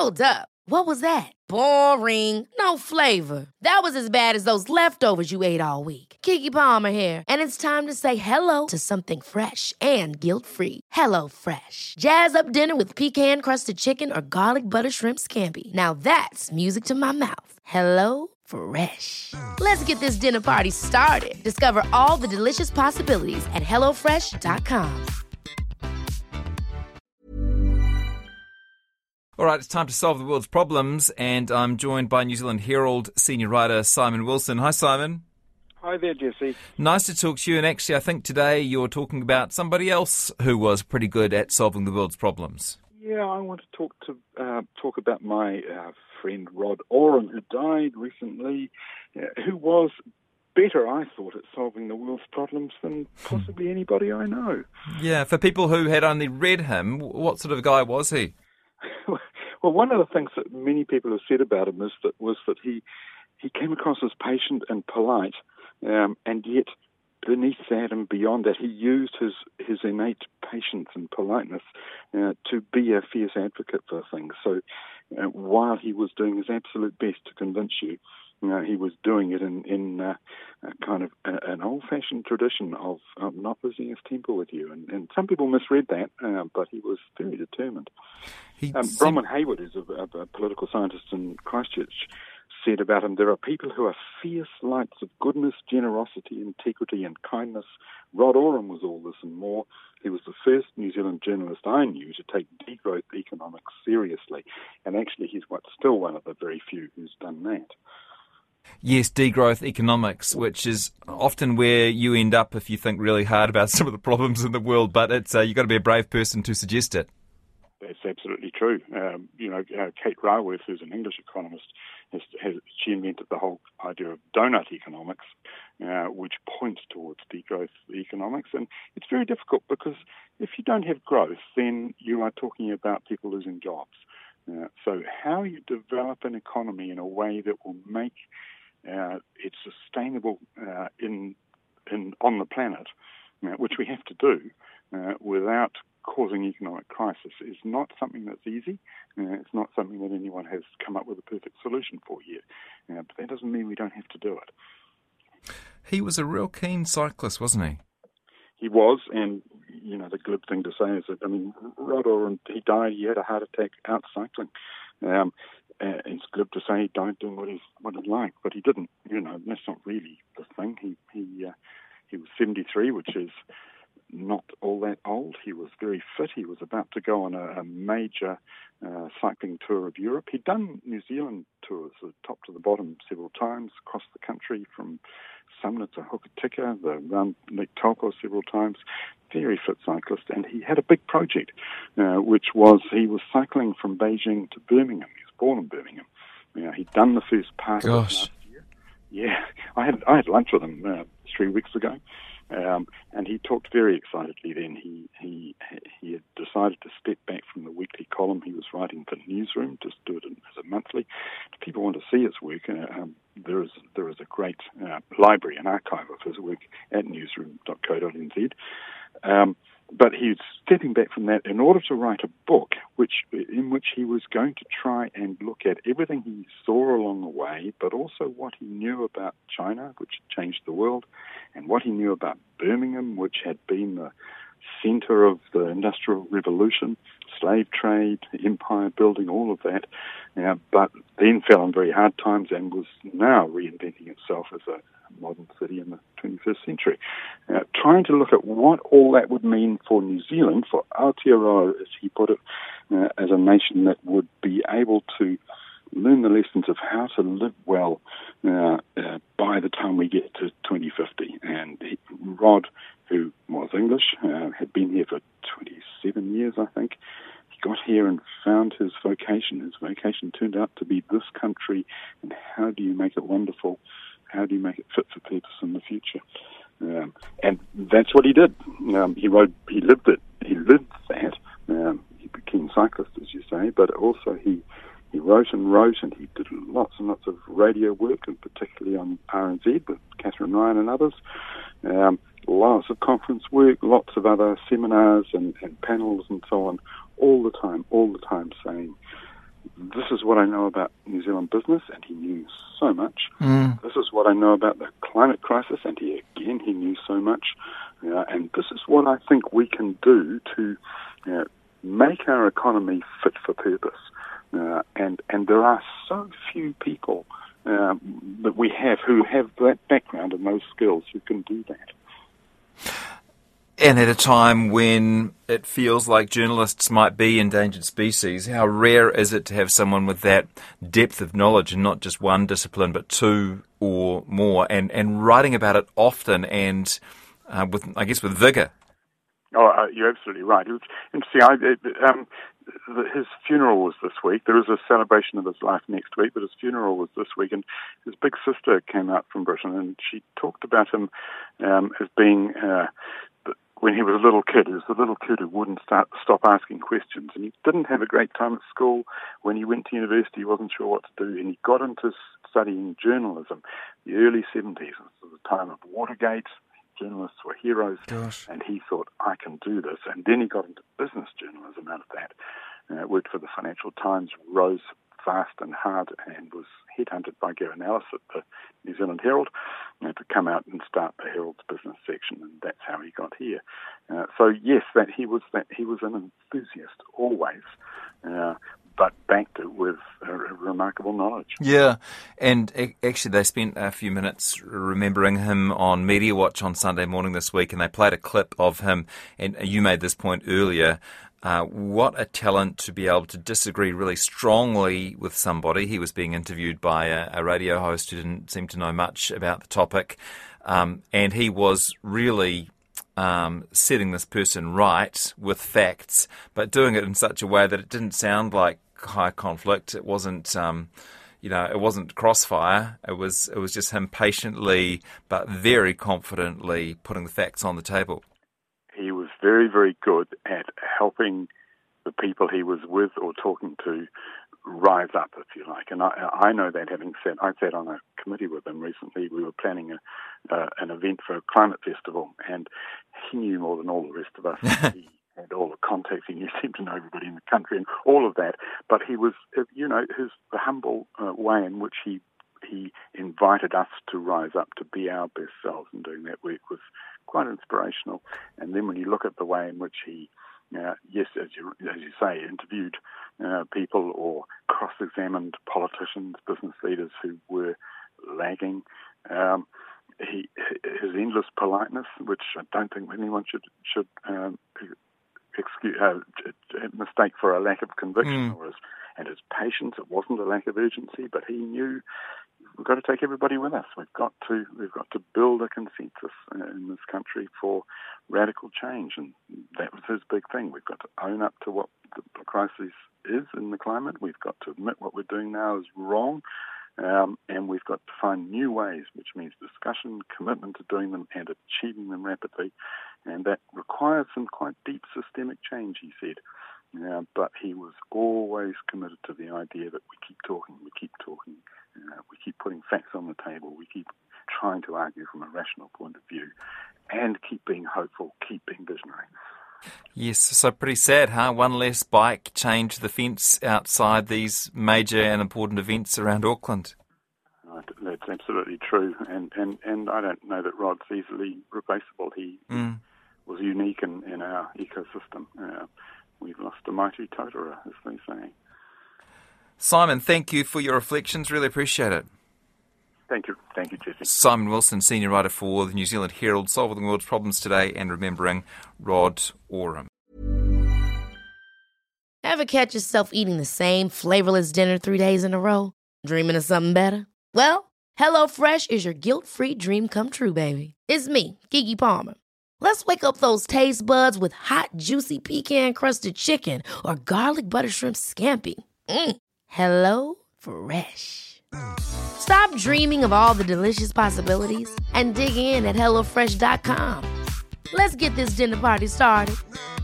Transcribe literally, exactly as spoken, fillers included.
Hold up. What was that? Boring. No flavor. That was as bad as those leftovers you ate all week. Keke Palmer here, and it's time to say hello to something fresh and guilt-free. Hello Fresh. Jazz up dinner with pecan-crusted chicken or garlic butter shrimp scampi. Now that's music to my mouth. Hello Fresh. Let's get this dinner party started. Discover all the delicious possibilities at hello fresh dot com. All right, it's time to solve the world's problems, and I'm joined by New Zealand Herald senior writer Simon Wilson. Hi, Simon. Hi there, Jesse. Nice to talk to you, and actually I think today you're talking about somebody else who was pretty good at solving the world's problems. Yeah, I want to talk to uh, talk about my uh, friend Rod Oram, who died recently, uh, who was better, I thought, at solving the world's problems than possibly anybody I know. Yeah, for people who had only read him, what sort of guy was he? Well, one of the things that many people have said about him is that was that he he came across as patient and polite, um, and yet beneath that and beyond that, he used his, his innate patience and politeness uh, to be a fierce advocate for things. So uh, while he was doing his absolute best to convince you, you know, he was doing it in, in uh, a kind of a, an old-fashioned tradition of um, not losing his temper with you. And, and some people misread that, uh, but he was very determined. Um, seemed... Bronwyn Hayward is a, a, a political scientist in Christchurch, said about him, there are people who are fierce lights of goodness, generosity, integrity and kindness. Rod Oram was all this and more. He was the first New Zealand journalist I knew to take degrowth economics seriously. And actually he's what, still one of the very few who's done that. Yes, degrowth economics, which is often where you end up if you think really hard about some of the problems in the world, but it's uh, you've got to be a brave person to suggest it. That's absolutely true. Um, you know, uh, Kate Raworth, who's an English economist, has, has she invented the whole idea of donut economics, uh, which points towards degrowth economics. And it's very difficult because if you don't have growth, then you are talking about people losing jobs. Uh, so how you develop an economy in a way that will make uh, it sustainable uh, in in on the planet, uh, which we have to do uh, without causing economic crisis, is not something that's easy. Uh, it's not something that anyone has come up with a perfect solution for yet. Uh, but that doesn't mean we don't have to do it. He was a real keen cyclist, wasn't he? He was, and you know, the glib thing to say is that, I mean, Rod Oram, he died, he had a heart attack out cycling. Um, uh, it's glib to say he died doing what he, what he liked, but he didn't. You know, that's not really the thing. He he uh, he was seventy-three, which is not all that old. He was very fit. He was about to go on a, a major uh, cycling tour of Europe. He'd done New Zealand tours, the top to the bottom, several times across the country, from Sumner to Hokitika, the around Lake Taupo several times. Very fit cyclist, and he had a big project, uh, which was he was cycling from Beijing to Birmingham. He was born in Birmingham. You know, he'd done the first part of it last year. Yeah, I had I had lunch with him uh, three weeks ago. Um, and he talked very excitedly then. He, he he had decided to step back from the weekly column he was writing for Newsroom, just do it as a monthly. If people want to see his work, uh, um, there is there is a great uh, library, an archive of his work at newsroom dot co dot n z. Um, but he's stepping back from that in order to write a book which in which he was going to try and look at everything he saw along the way, but also what he knew about China, which changed the world, and what he knew about Birmingham, which had been the center of the Industrial Revolution, slave trade, empire building, all of that, uh, but then fell on very hard times and was now reinventing itself as a modern city in the twenty-first century. Uh, trying to look at what all that would mean for New Zealand, for Aotearoa, as he put it, uh, as a nation that would be able to learn the lessons of how to live well uh, uh, by the time we get to twenty fifty. And he, Rod, who was English, uh, had been here for twenty-seven years, I think. He got here and found his vocation. His vocation turned out to be this country, and how do you make it wonderful? How do you make it fit for purpose in the future? Um, and that's what he did. Um, he wrote, he lived it. He lived that. Um, he became a cyclist, as you say, but also he He wrote and wrote, and he did lots and lots of radio work, and particularly on R N Z with Catherine Ryan and others. Um, lots of conference work, lots of other seminars and, and panels and so on, all the time, all the time saying, this is what I know about New Zealand business, and he knew so much. Mm. This is what I know about the climate crisis, and he, again, he knew so much. Uh, and this is what I think we can do to uh, make our economy fit for purpose. Uh, and, and there are so few people uh, that we have who have that background and those skills who can do that. And at a time when it feels like journalists might be endangered species, how rare is it to have someone with that depth of knowledge, and not just one discipline, but two or more, and, and writing about it often and, uh, with I guess, with vigour? Oh, uh, you're absolutely right. It was interesting. I, it, um, the, his funeral was this week. There is a celebration of his life next week, but his funeral was this week, and his big sister came out from Britain, and she talked about him um, as being... Uh, when he was a little kid, he was the little kid who wouldn't start, stop asking questions, and he didn't have a great time at school. When he went to university, he wasn't sure what to do, and he got into studying journalism. The early seventies, it was the time of Watergate. Journalists were heroes. Gosh. And he thought, I can do this. And then he got into business journalism out of that. Uh, worked for the Financial Times, rose fast and hard, and was headhunted by Gavin Ellis at the New Zealand Herald uh, to come out and start the Herald's business section, and that's how he got here. Uh, so yes, that he was that he was an enthusiast always, uh, but backed it with uh, remarkable knowledge. Yeah, and actually they spent a few minutes remembering him on Media Watch on Sunday morning this week, and they played a clip of him, and you made this point earlier. Uh, what a talent to be able to disagree really strongly with somebody. He was being interviewed by a, a radio host who didn't seem to know much about the topic, um, and he was really um, setting this person right with facts, but doing it in such a way that it didn't sound like high conflict. It wasn't, um, you know, it wasn't crossfire. It was, it was just him patiently but very confidently putting the facts on the table. He was very, very good at helping the people he was with or talking to rise up, if you like. And I, I know that, having said, I sat on a committee with him recently. We were planning a, uh, an event for a climate festival, and he knew more than all the rest of us. He had all the contacts. He knew, seemed to know everybody in the country and all of that. But he was, you know, his the humble uh, way in which he he invited us to rise up to be our best selves, and doing that work was quite inspirational. And then when you look at the way in which he, uh, yes, as you as you say, interviewed uh, people or cross-examined politicians, business leaders who were lagging, um, he his endless politeness, which I don't think anyone should should um, excuse, uh, mistake for a lack of conviction, mm. or his, and his patience. It wasn't a lack of urgency, but he knew. We've got to take everybody with us. We've got to we've got to build a consensus in this country for radical change, and that was his big thing. We've got to own up to what the crisis is in the climate. We've got to admit what we're doing now is wrong, um, and we've got to find new ways, which means discussion, commitment to doing them, and achieving them rapidly. And that requires some quite deep systemic change, he said. Uh, but he was always committed to the idea that we keep talking, we keep talking, uh, we keep putting facts on the table, we keep trying to argue from a rational point of view, and keep being hopeful, keep being visionary. Yes, so pretty sad, huh? One less bike chained to the fence outside these major and important events around Auckland. Uh, that's absolutely true, and, and, and I don't know that Rod's easily replaceable. He mm. was unique in, in our ecosystem. Uh, We've lost a mighty Totara, as they say. Simon, thank you for your reflections. Really appreciate it. Thank you. Thank you, Jesse. Simon Wilson, Senior Writer for the New Zealand Herald, solving the world's problems today and remembering Rod Oram. Ever catch yourself eating the same flavorless dinner three days in a row? Dreaming of something better? Well, HelloFresh is your guilt-free dream come true, baby. It's me, Keke Palmer. Let's wake up those taste buds with hot, juicy pecan-crusted chicken or garlic butter shrimp scampi. Mm. Hello Fresh. Stop dreaming of all the delicious possibilities and dig in at hello fresh dot com. Let's get this dinner party started.